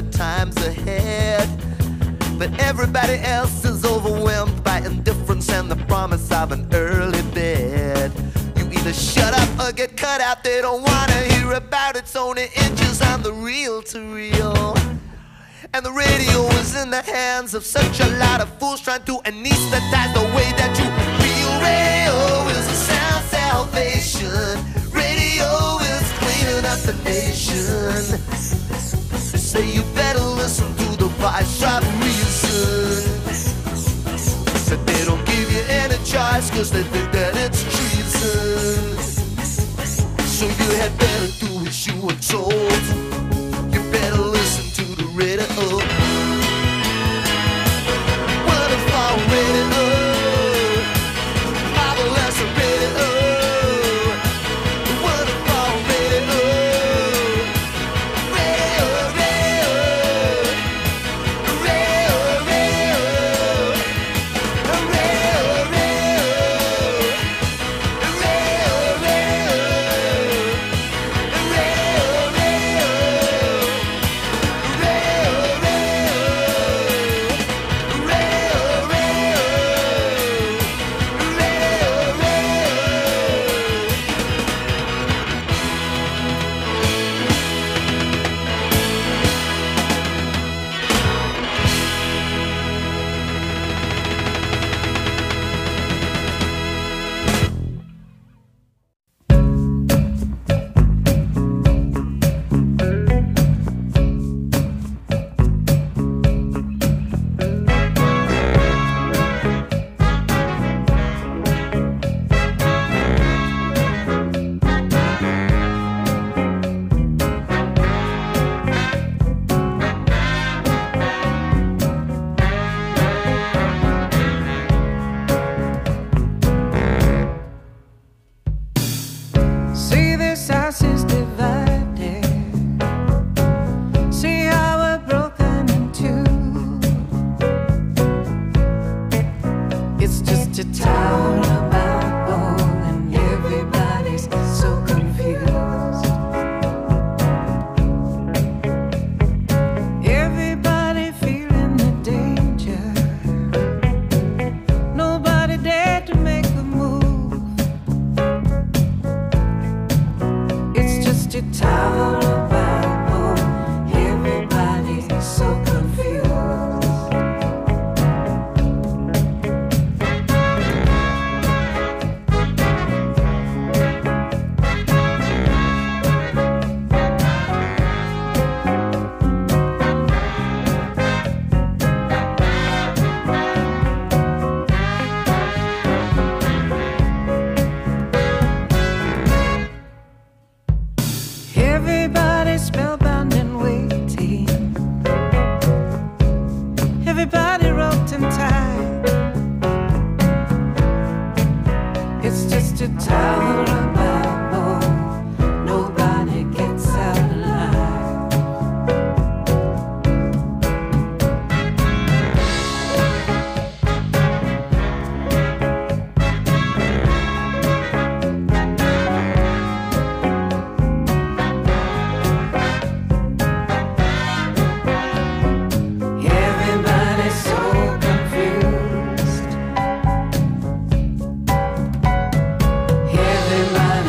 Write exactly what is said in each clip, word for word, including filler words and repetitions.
the times ahead. But everybody else is overwhelmed by indifference and the promise of an early bed. You either shut up or get cut out. They don't wanna hear about it. It's only inches on the reel to reel. And the radio is in the hands of such a lot of fools trying to anesthetize the way that you feel. Radio is a sound salvation. Radio is cleaning up the nation. They say you better listen to the voice of reason. But they don't give you any choice cause they think that it's treason. So you had better do as you were told. You better listen to the radio. Waterfall radio, marvelous radio. Waterfall radio, radio, radio, radio, radio, radio, Everybody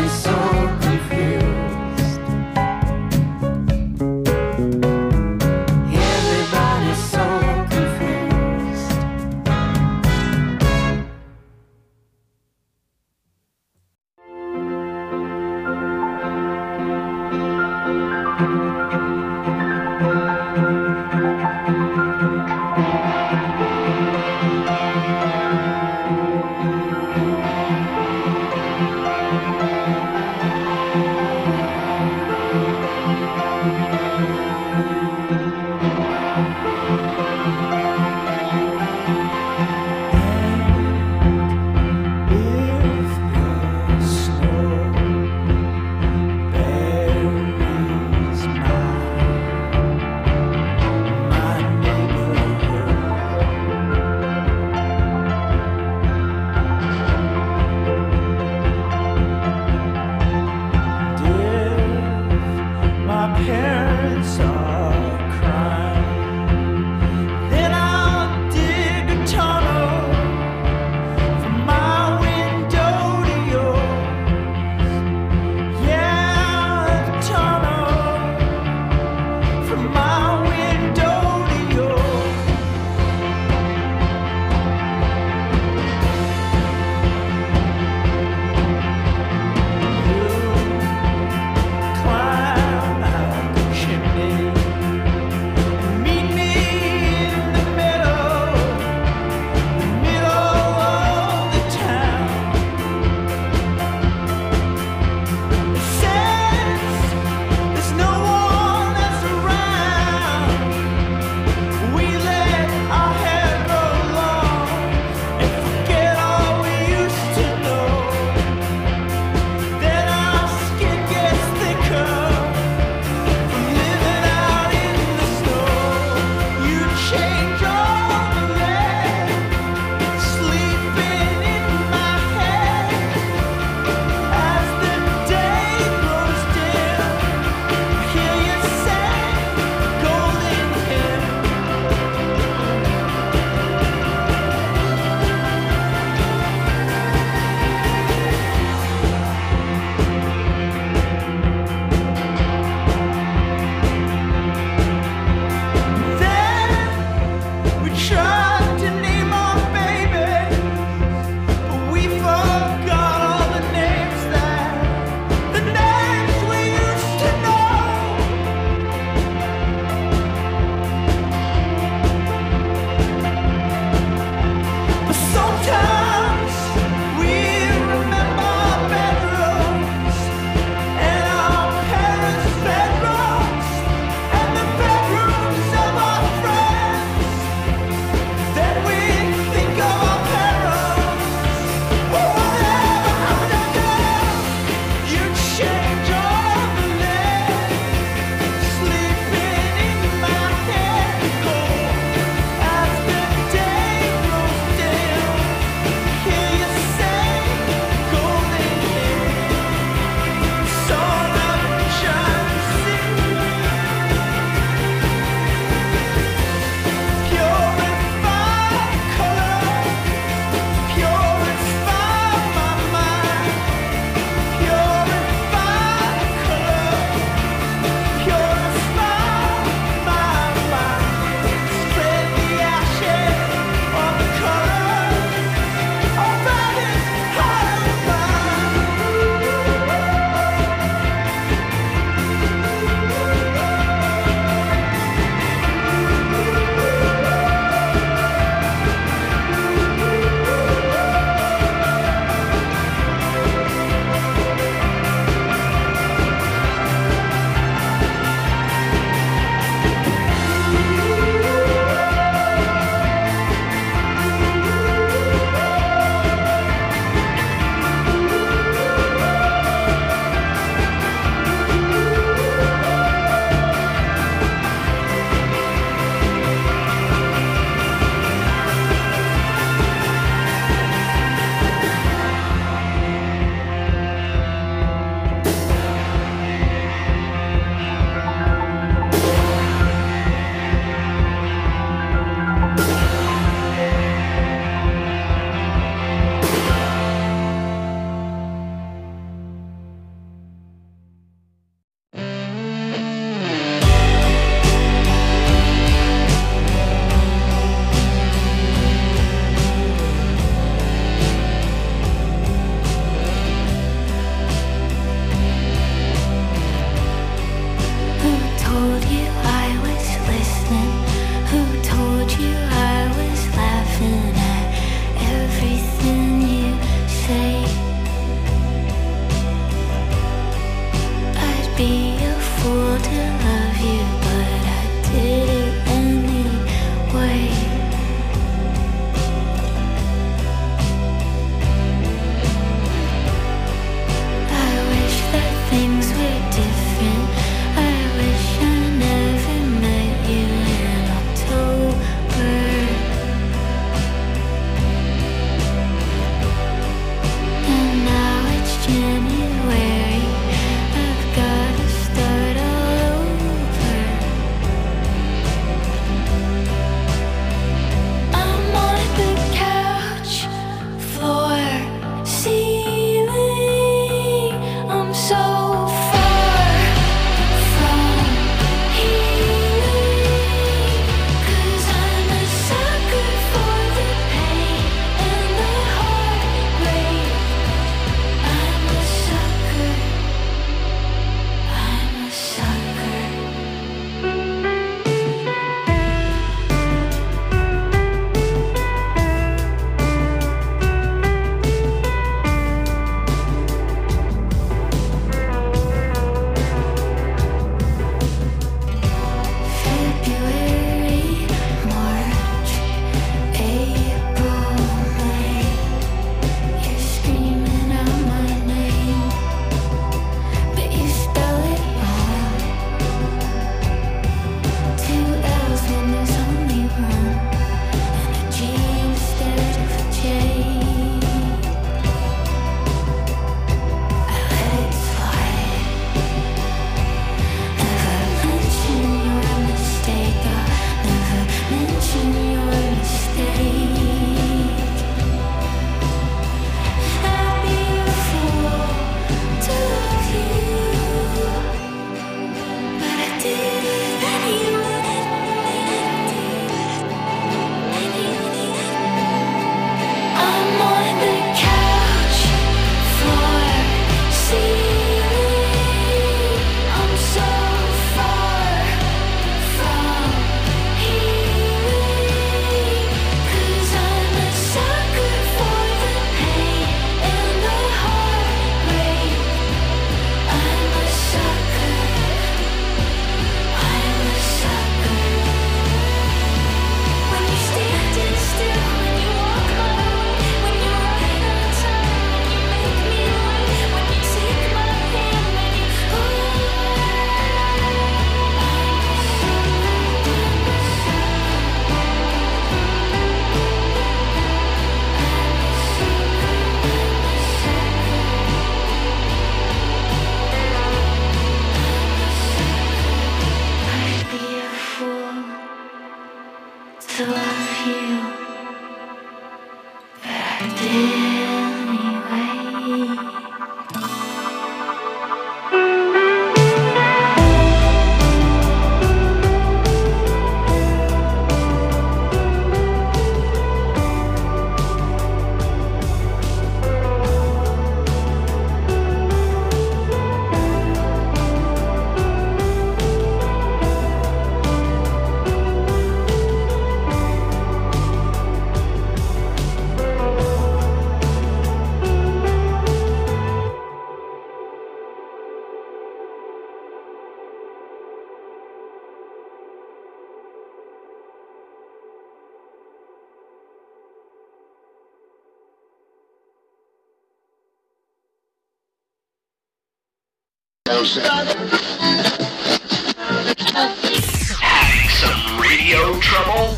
Having some radio trouble?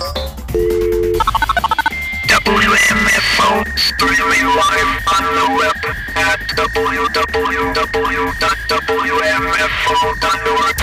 W M F O streaming live on the web at w w w dot w m f o dot org.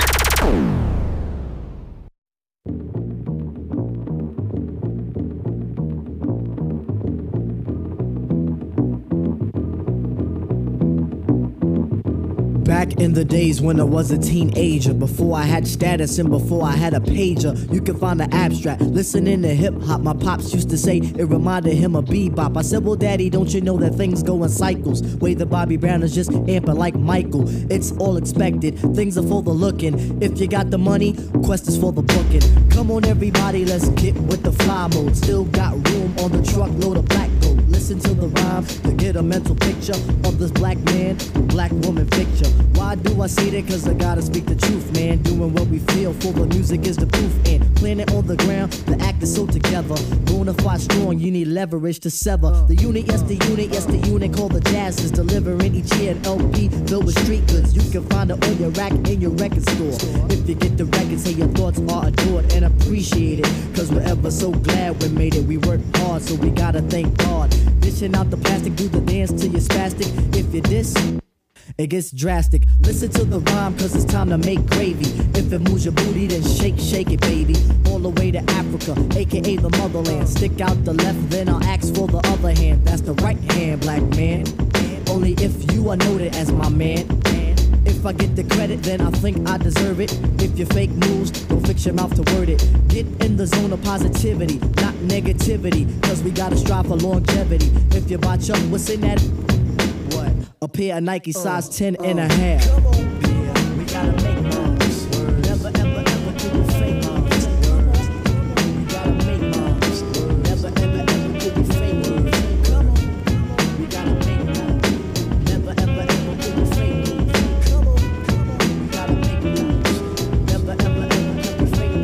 Back in the days when I was a teenager, before I had status and before I had a pager, you can find the abstract. Listening to hip hop, my pops used to say it reminded him of bebop. I said, well, daddy, don't you know that things go in cycles? Way the Bobby Brown is just amping like Michael. It's all expected, things are for the looking. If you got the money, quest is for the booking. Come on, everybody, let's get with the fly mode. Still got room on the truckload of black gold. Listen to the rhyme to get a mental picture of this black man, black woman picture. Why do I say that? Cause I gotta speak the truth, man. Doing what we feel for the music is the proof. And playing it on the ground, the act is so together. Bonafide strong, you need leverage to sever. The unit, yes, the unit, yes, the unit called the Jazz is delivering each year an L P filled with street goods. You can find it on your rack in your record store. If you get the record, say your thoughts are adored and appreciated. Cause we're ever so glad we made it. We worked hard, so we gotta thank God. Dishing out the plastic, do the dance till you're spastic. If you diss, it gets drastic. Listen to the rhyme, cause it's time to make gravy. If it moves your booty, then shake, shake it, baby. All the way to Africa, aka the motherland. Stick out the left, then I'll ask for the other hand. That's the right hand, black man. Only if you are noted as my man. If I get the credit, then I think I deserve it. If you fake news, don't fix your mouth to word it. Get in the zone of positivity, not negativity. Cause we gotta strive for longevity. If you botch up, what's in that? What? A pair of Nike size uh, ten uh, and a half. Come on, yeah, we gotta make moves. Never, ever, ever do the fake moves. We gotta make moves. Never, ever, ever do the fake moves. Come on, we gotta make moves. Never, ever, ever do the fake moves. Come on, we gotta make moves. Never, ever, ever do the fake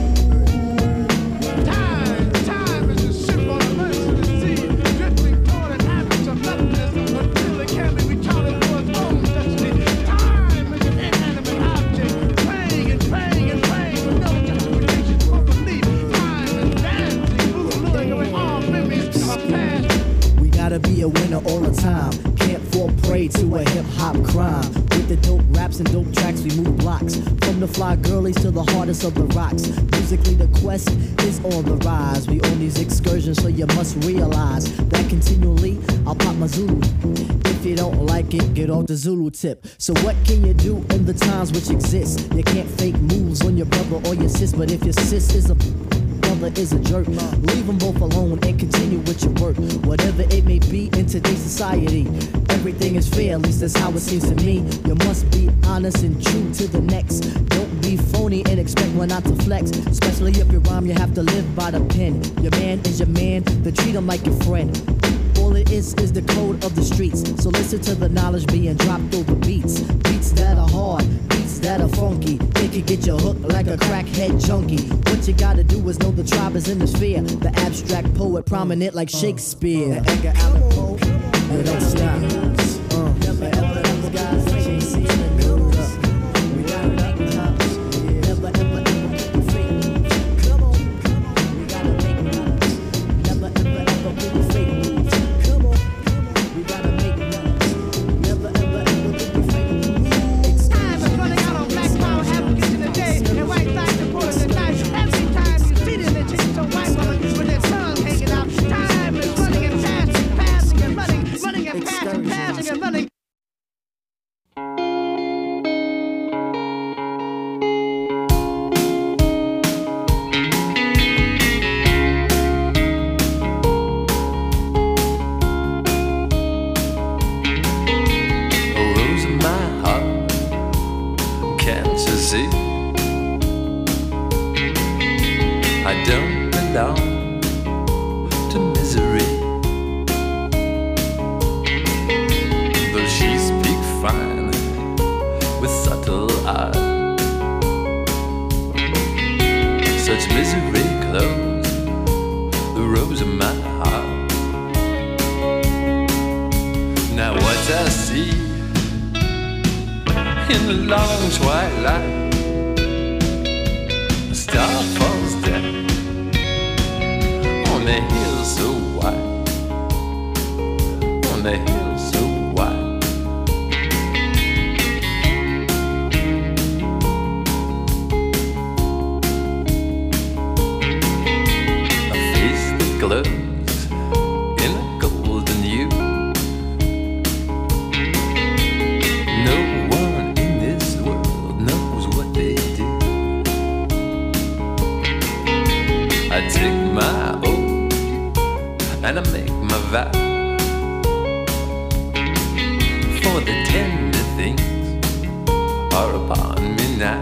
moves. Time, time is a ship on a merciless sea, drifting toward an abyss of nothingness until it can be retarded for its own destiny. Time is an inanimate object, praying and praying and praying with no justification for belief. Time is dancing, moving away all memories of past. We gotta be a winner all the time. Can't fall prey to a hip-hop crime. With the dope raps and dope tracks, we move blocks. From the fly girlies to the hardest of the rocks. Musically, the quest is on the rise. We on these excursions, so you must realize that continually, I'll pop my Zulu. If you don't like it, get off the Zulu tip. So what can you do in the times which exist? You can't fake moves on your brother or your sis, but if your sis is a brother is a jerk, leave them both alone and continue with your work. Whatever it may be in today's society, everything is fair, at least that's how it seems to me. You must be honest and true to the next. Don't be phony and expect one not to flex. Especially if you rhyme, you have to live by the pen. Your man is your man, then treat him like your friend. All it is is the code of the streets. So listen to the knowledge being dropped over beats. Beats that are hard, beats that are funky. It can get you hooked like a crackhead junkie. What you gotta do is know the tribe is in the sphere. The abstract poet prominent like Shakespeare. Uh, Edgar Allan Poe, you don't stop. Uh, never ever those guys chasing the news. We gotta make moves. Never ever ever do the fake moves. Come on, we gotta make moves. Never ever ever do the fake moves. Come on, we gotta make moves. Never ever ever do the fake moves. Time is running out on black power advocates in the day, and white flags supporters at night. Every time you see them, they change to white woman with their tongue hanging out. Time is running and passing, passing and running, running and passing, passing and running. Oh, rose in my heart, can't you see? I don't belong to misery. Though she speak fine with subtle eye, such misery clothes the rose in my heart. Now what I see In the long twilight, a star falls down on the hill so wide, on the hill so wide. A face that glows in a golden hue. No one in this world knows what they do. I take my oath and I make my vow, for the tender things are upon me now.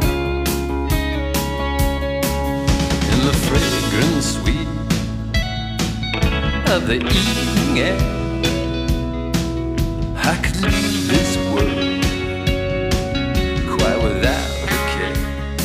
In the fragrant sweet of the evening air, I could leave this world quite without a care.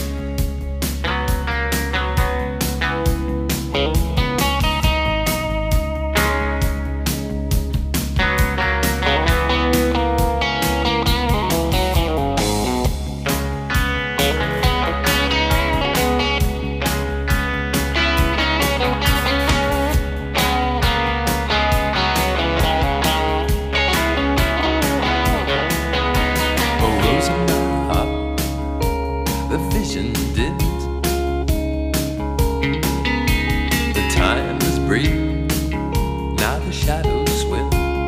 A rose in my heart, the vision dims. The time is brief, now the shadows swim.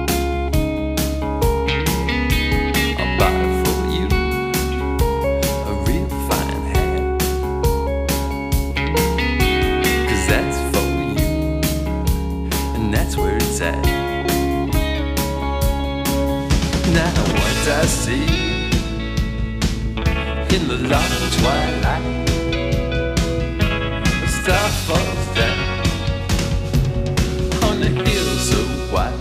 I'll buy for you a real fine hat, 'cause that's for you, and that's where it's at. Now what I see in the long twilight, a star falls down on the hill so wide.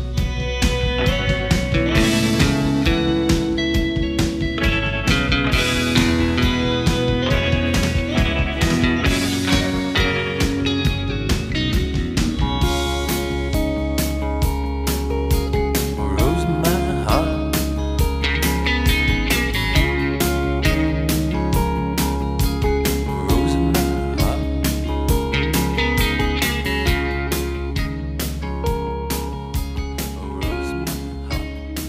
A rose in my heart, a rose in my heart, a rose in my heart.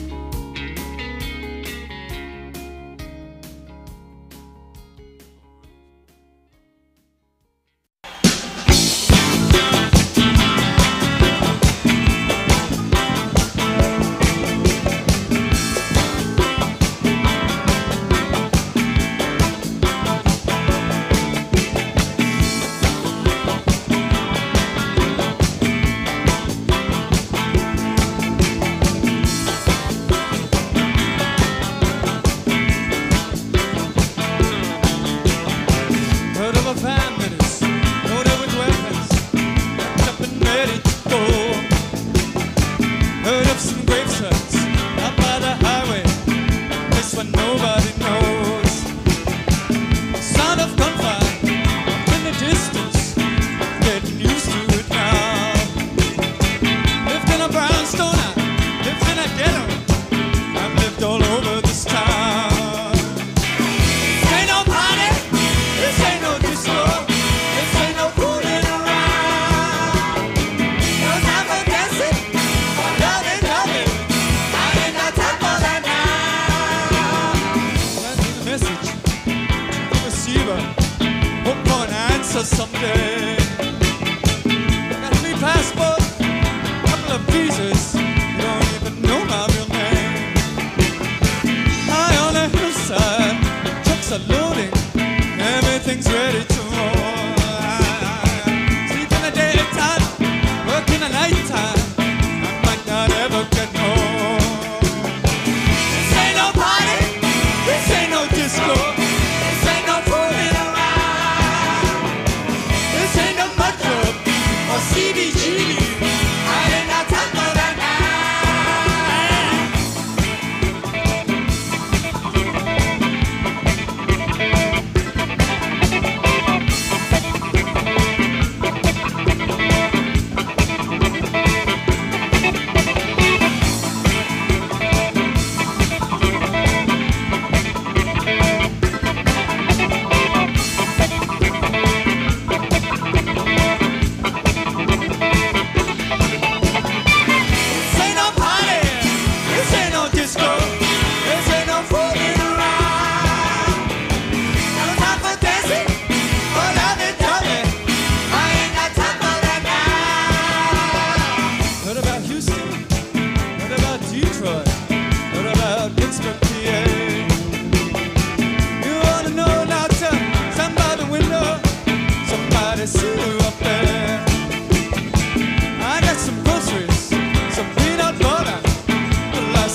Heard of a van that is loaded with weapons, packed up and ready to go. Heard of some grave sites up by the highway, place where nobody knows. Sound of gunfire in the distance, getting used to it now. Lived in a brownstone, I lived in a ghetto, I've lived all over this town. This ain't no party, this ain't no disco, this ain't no fooling around. No time for dancing, or loving, loving, I ain't got time for that now. Send me the message to the receiver, hope for an answer someday. Got three passports, couple of visas, you don't even know my real name. High on the hillside, trucks are loading, everything's ready to roll. Sleep in the daytime, work in the nighttime, I might not ever get home. This ain't no party, this ain't no disco, this ain't no fooling around. This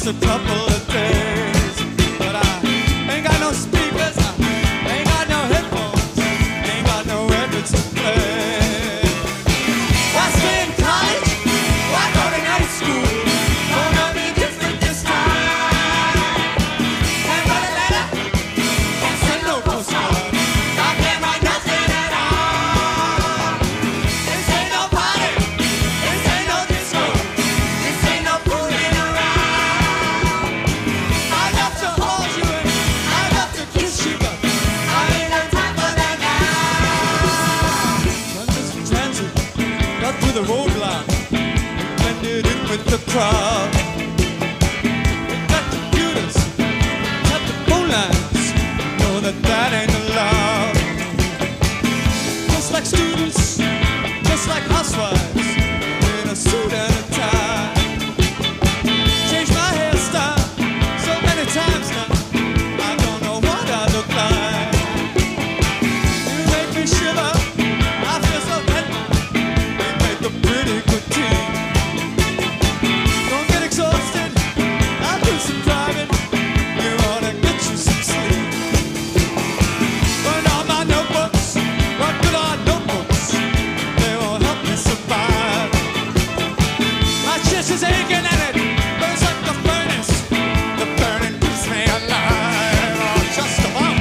just a couple of days. But I ain't got no speakers, I ain't got no headphones, ain't got no records to play. Why stay in college? Why go to night school? Gonna be different this time. Can't write a letter, can't send no postcard. I can't write nothing at all. This ain't no party, this ain't no disco, this ain't no fooling around. I love to hold you and I love to kiss you, but I ain't got time for that now. London's in transit, got through the roadblock, blended in with the crowd. We got computers, got the phone lines, know that that ain't allowed. Just like students, just like housewives, in a suit and a tie. Changed my hairstyle so many times now, I don't know what I look like. You make me shiver, I feel so dead. We make a pretty good team. Don't get exhausted, I'll do some driving. You ought to get you some sleep. Burn all my notebooks, what good are notebooks? They won't help me survive. My chest is aching and it burns like the furnace. The burning keeps me alive, oh, just about.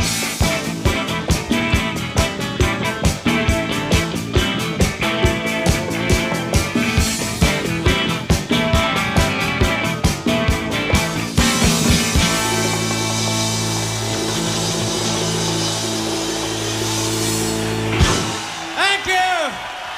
Thank you.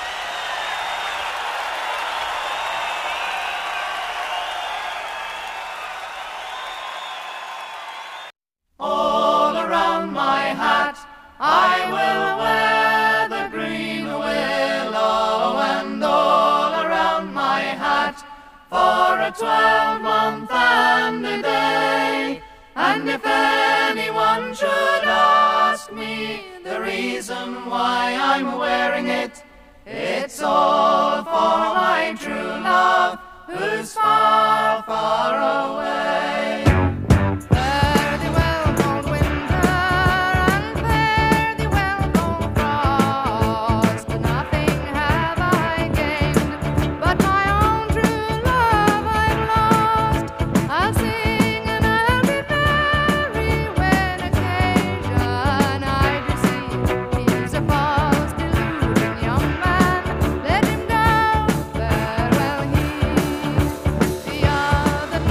All around my hat I will wear the green willow, and all around my hat for a twelve-month and a day. And if anyone should ask me the reason why I'm wearing it, it's all for my true love who's far, far away. Fare thee well, cold winter, and fare thee well, cold frost. Nothing have I gained, but my own true love I've lost. I'll sing and I'll be merry when occasion I do see. He's a false, deluding young man, let him go, farewell he. The other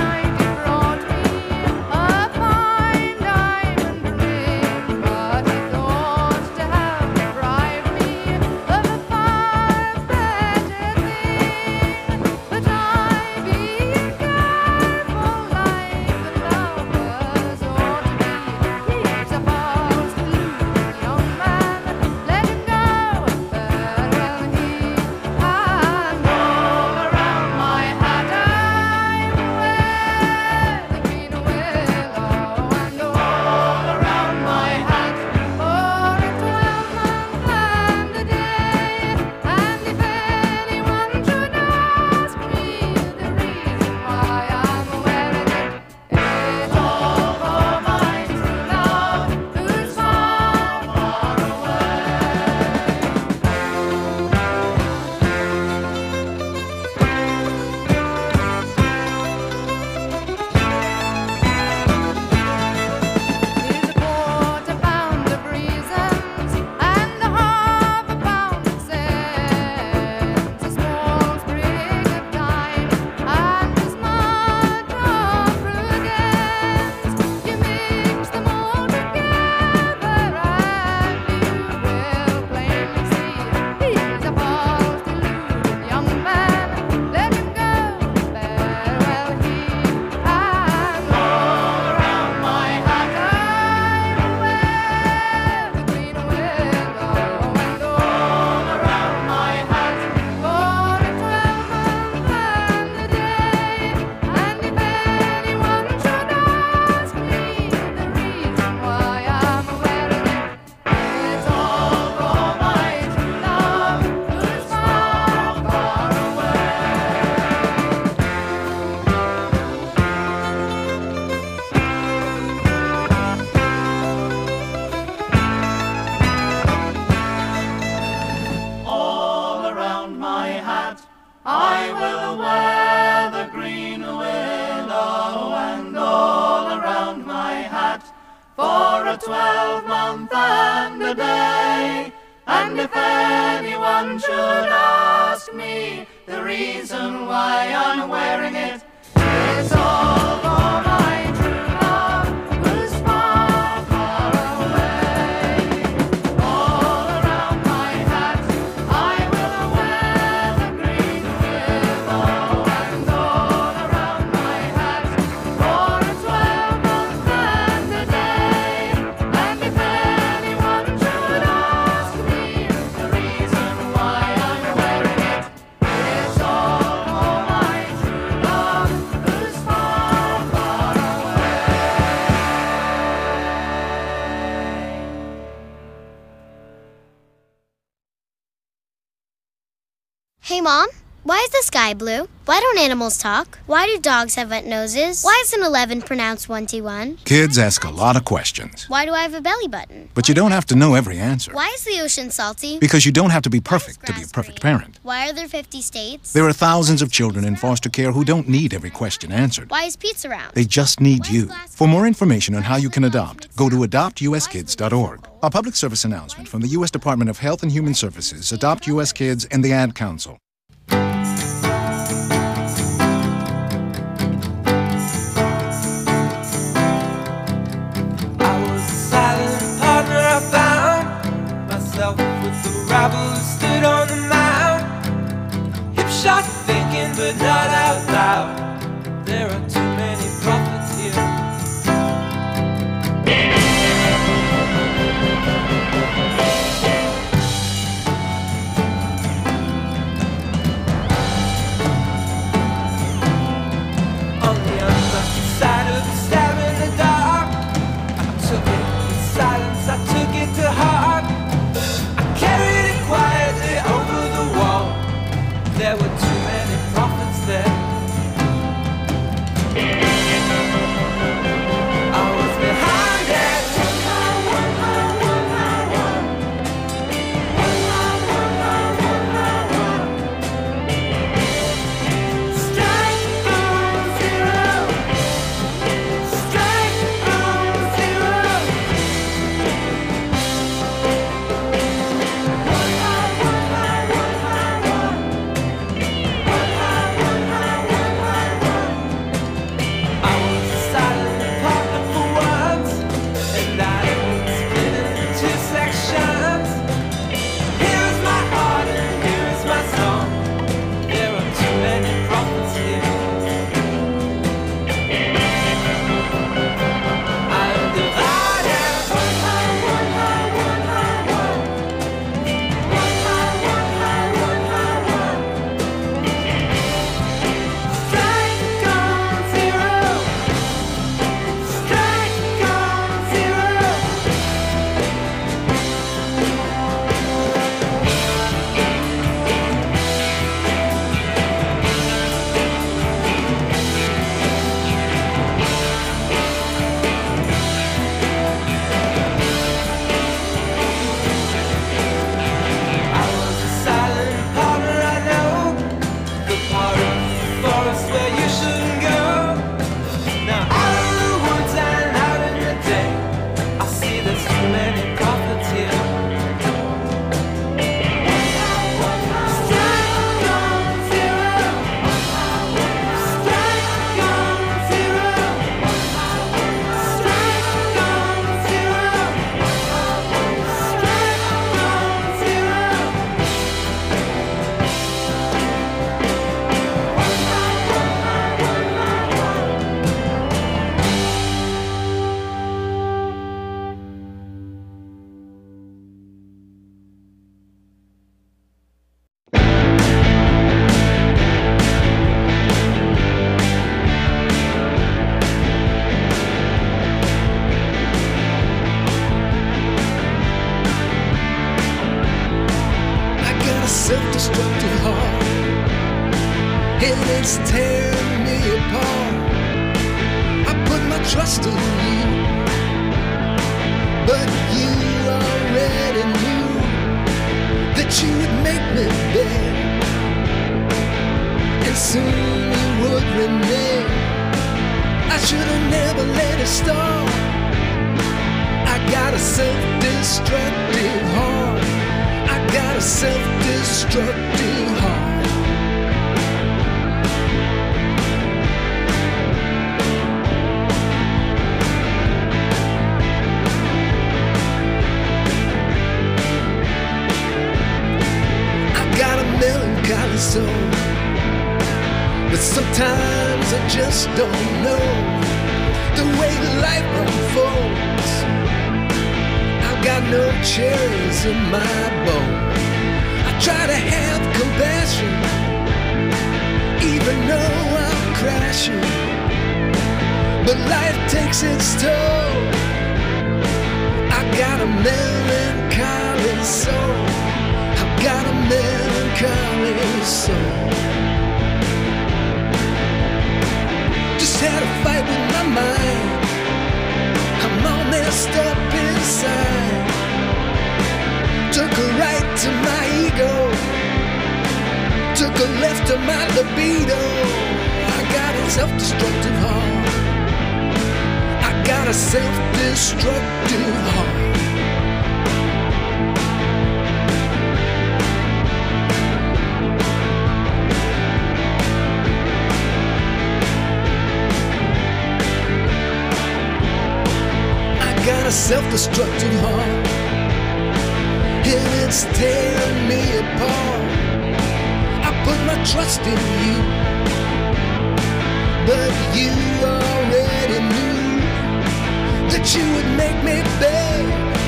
for a twelve-month and a day. And if anyone should ask me the reason why I'm wearing it, it's all for my true love, who's far, far away. All around my hat I will wear the green willow, and all around my hat for a twelve-month and a day. And if anyone should ask me the reason why I'm wearing it, it's all for my true love, who's far, far away. Hey, Mom, why is the sky blue? Why don't animals talk? Why do dogs have wet noses? Why is an eleven pronounced twenty-one? Kids ask a lot of questions, Why do I have a belly button? but you don't have to know every answer. Why is the ocean salty? Because you don't have to be perfect to be a perfect parent. Why are there fifty states? There are thousands of children in foster care who don't need every question answered. Why is pizza round? They just need you. For more information on how you can adopt, go to adopt u s kids dot org. A public service announcement from the U S Department of Health and Human Services, Adopt U S Kids, and the Ad Council. I was a silent partner. I found myself with the rabble who stood on the mound. Hip shot thinking, but not out loud. There are too many prophets here. On the unlucky side of the stab in the dark, I took it in silence, I took it to heart. I carried it quietly over the wall. There were too many prophets there. I was behind it. Strike on zero. Strike on zero. I was a silent partner for once, and I split it into two sections. Here is my heart and here is my song. There are too many prophets here. I am divided. Strike on zero. Strike on zero. I was a silent partner, I know, the part of the forest where you shouldn't go. Now out of the woods and out in the day, I see there's too many prophets here. Strike on zero. Strike on zero. Strike on zero. Strike on zero. I got a self-destructive heart, and it's tearing me apart. I put my trust in you, but you already knew that you would make me beg, and soon you would renege. I should have never let it start. got a self-destructive heart. I got a self-destructive heart. Melancholy soul, but sometimes I just don't know the way life unfolds. I've got no cherries in my bowl. I try to have compassion, even though I'm crashing, but life takes its toll. I got a melancholy soul. I've got a melancholy soul. Just had a fight with my mind. I'm all messed up inside. Took a right to my ego, took a left to my libido. I got a self-destructive heart. I got a self-destructive heart. Got a self-destructive heart, and it's tearing me apart. I put my trust in you, but you already knew that you would make me beg,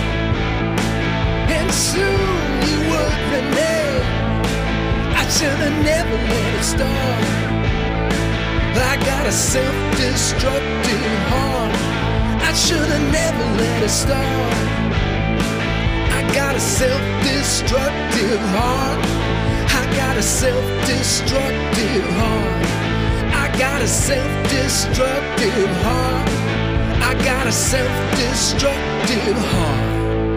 and soon you would renege. I should have never let it start. I got a self-destructive heart. I should have never let it start. I got a self-destructive heart. I got a self-destructive heart. I got a self-destructive heart. I got a self-destructive heart.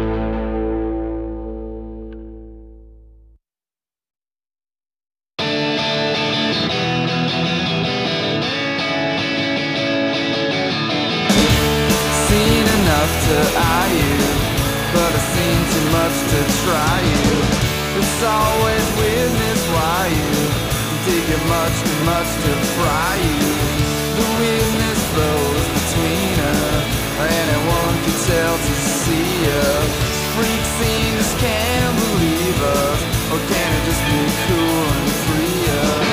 To eye you, but I've seen too much to try you. It's always weirdness why you take it much too much to fry you. The weirdness flows between us, anyone can tell to see us. Freak scenes can't believe us, or can it just be cool and free us?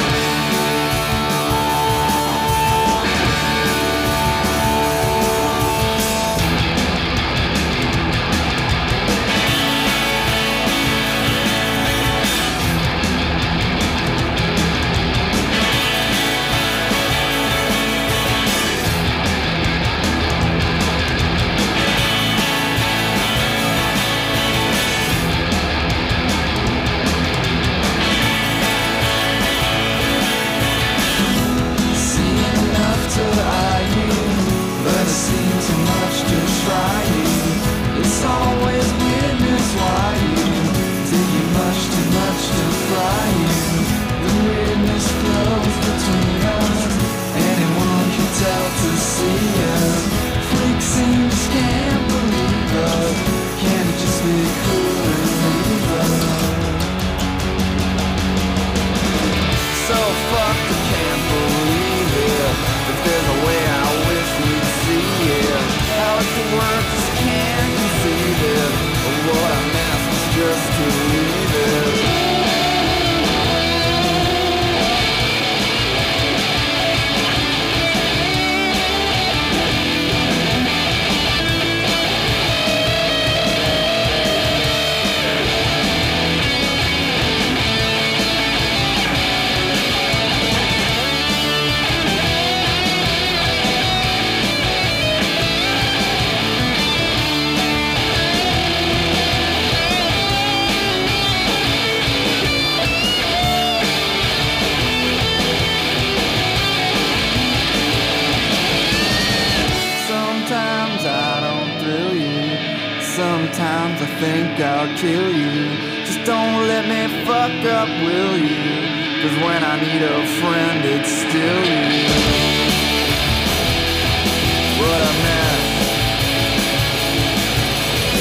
Sometimes I think I'll kill you. Just don't let me fuck up, will you? Cause when I need a friend, it's still you. What a mess.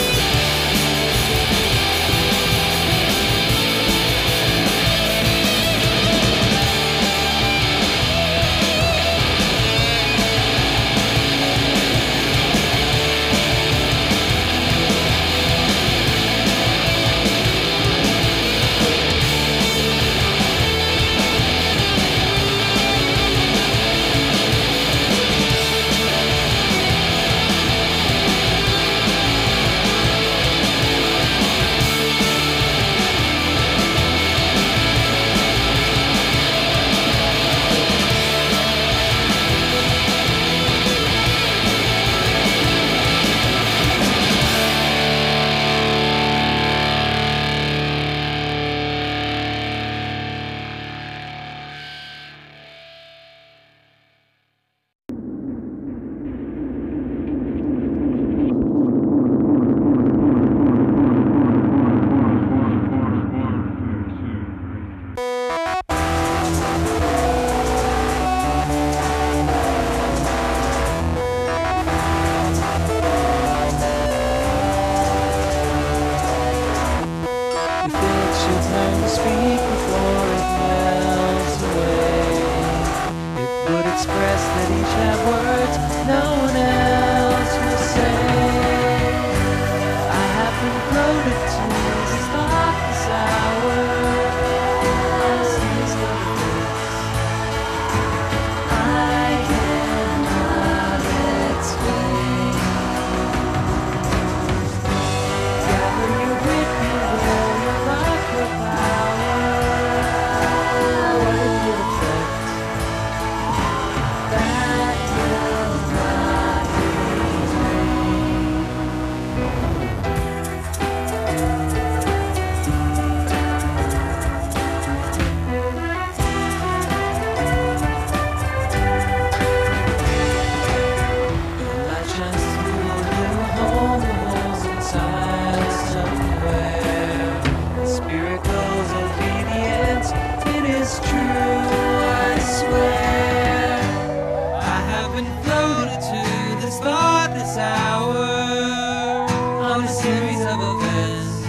to this thoughtless hour on a series of events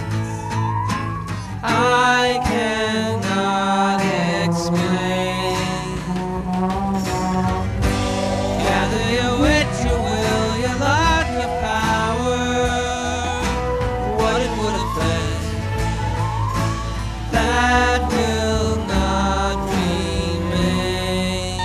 I cannot explain. Gather your wit, your will, your luck, your power, what it would have been that will not remain.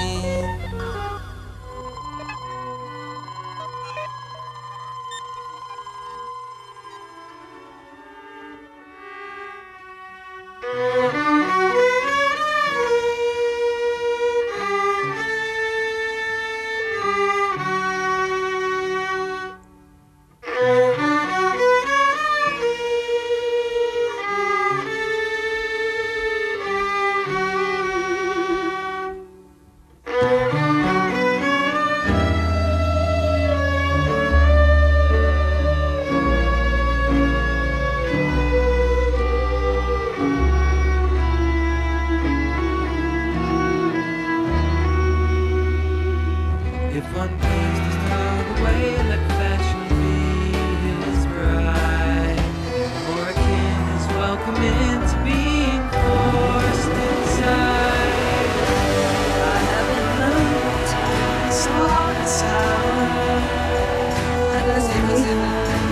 If one pays to turn away, let fashion be his bride. For a king is welcome into being forced inside. I haven't learned to slow this hour. And as if as if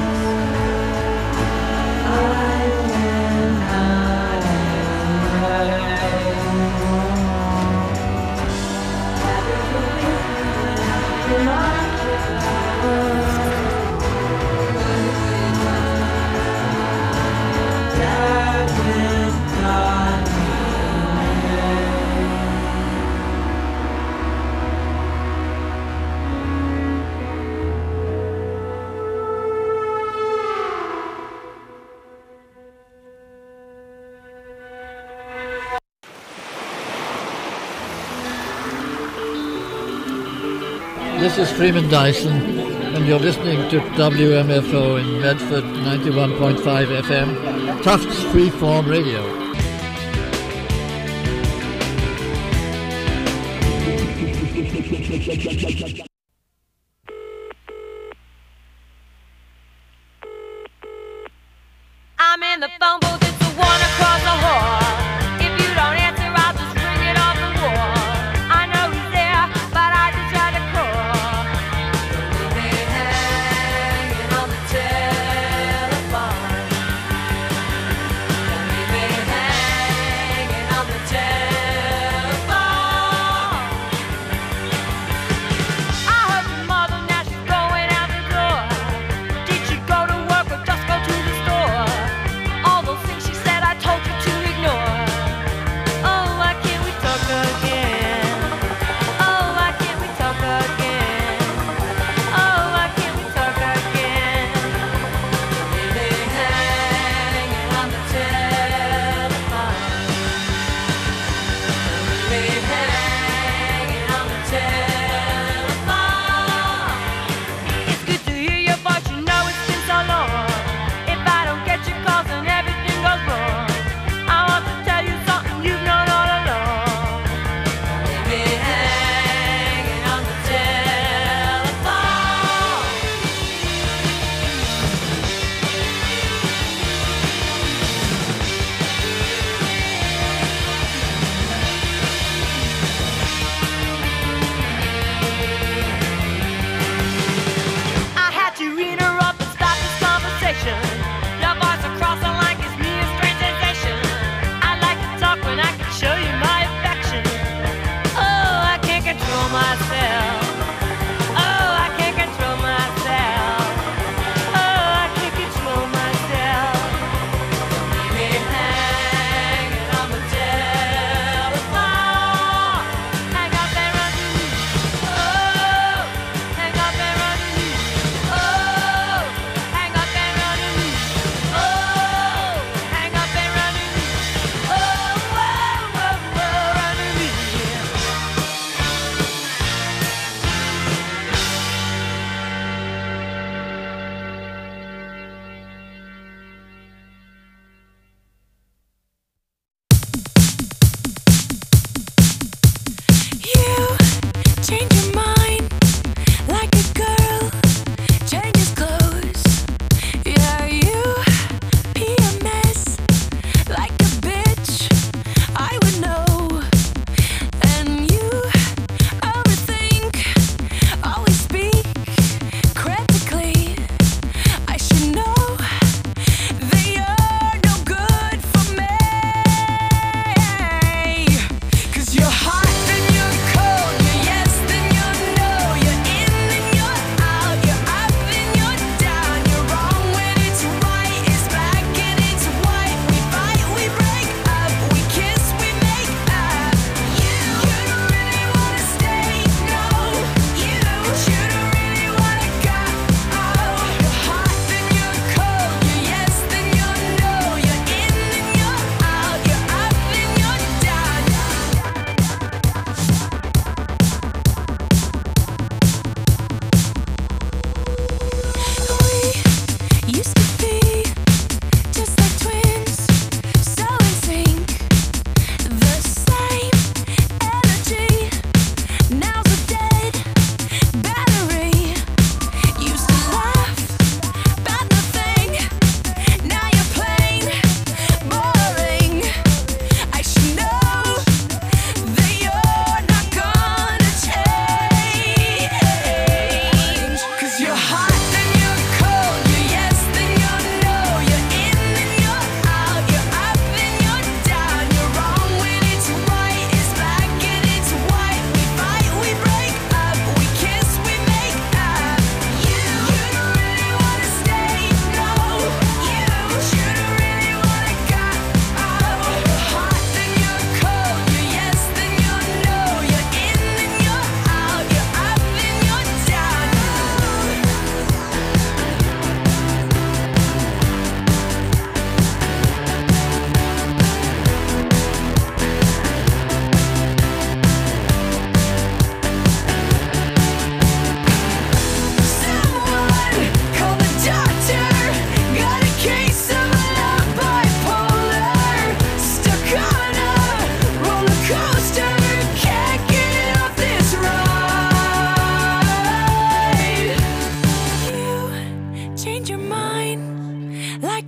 I cannot explain. This is Freeman Dyson, and you're listening to W M F O in Medford, ninety-one point five F M, Tufts Freeform Radio. I'm in the phone booth, it's the one across the hall. If you don't answer, I'll just ring it off the wall. I know he's there, but I just try to call. Don't leave me hanging on the telephone. Don't leave me hanging on the telephone. I heard your mother, now she's going out the door. Did she go to work or just go to the store? All those things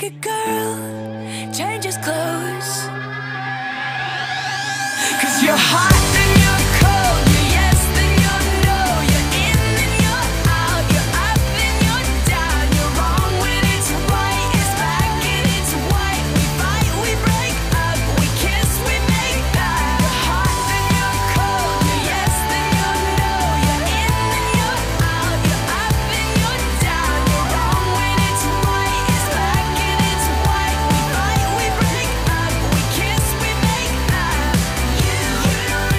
naked girl changes clothes. Cause you're hot then you're cold, you're yes then you're no, you're in then you're out, you're up then you're down, you're wrong when it's right, it's black and it's white. We fight, we break up, we kiss, we make up. You're hot then you're cold, you're yes then you're no, you're in then you're out, you're up then you're down, you're wrong when it's right, it's black and it's white. We fight, we break up, we kiss, we make up. You, you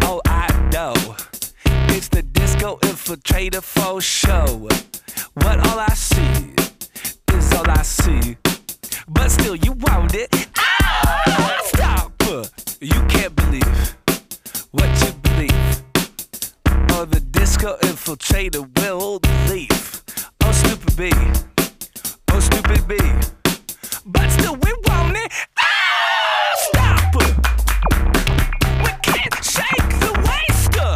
all I know. It's the disco infiltrator for show. What all I see is all I see. But still you want it. Ah, stop! You can't believe what you believe. Oh, the disco infiltrator will leave. Oh, stupid B. Oh, stupid B. But still we want it. Ah, stop! We can't shake the waster.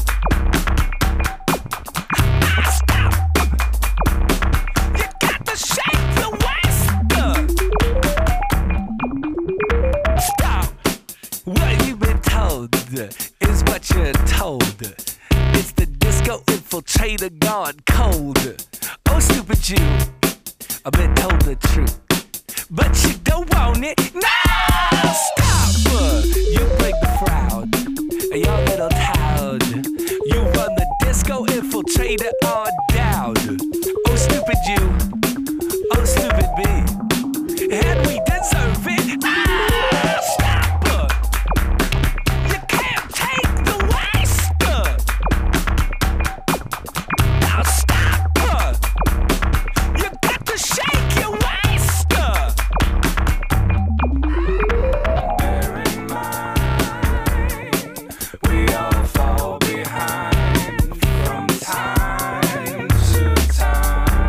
Ah, stop! You got to shake the waster. Stop! What you've been told is what you're told. It's the disco infiltrator gone cold. Oh, stupid you, I've been told the truth, but you don't want it. No, stop! You break the crowd, your little town. You run the disco infiltrator on down. Oh, stupid you, oh, stupid me, and we deserve it. Ah, stop! You can't take the waster. Now stop! You got to shake your waster. Bear in mind, we all fall behind from time to time.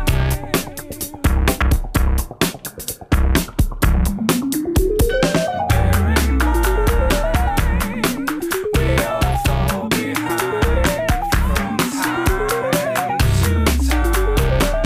Bear in mind, we all fall behind from time to time.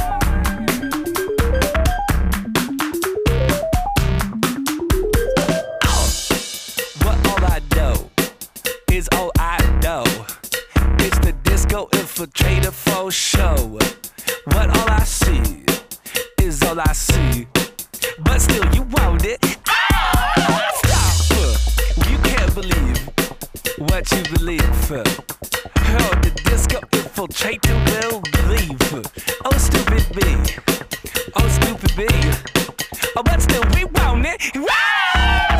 What all I know is all I know. It's the disco infiltrator for show. What all I see is all I see. But still you want it. Ah, stop! You can't believe what you believe. Oh, the disco infiltrator will leave. Oh, stupid B. Oh, stupid B. Oh, but still we want it. Ah!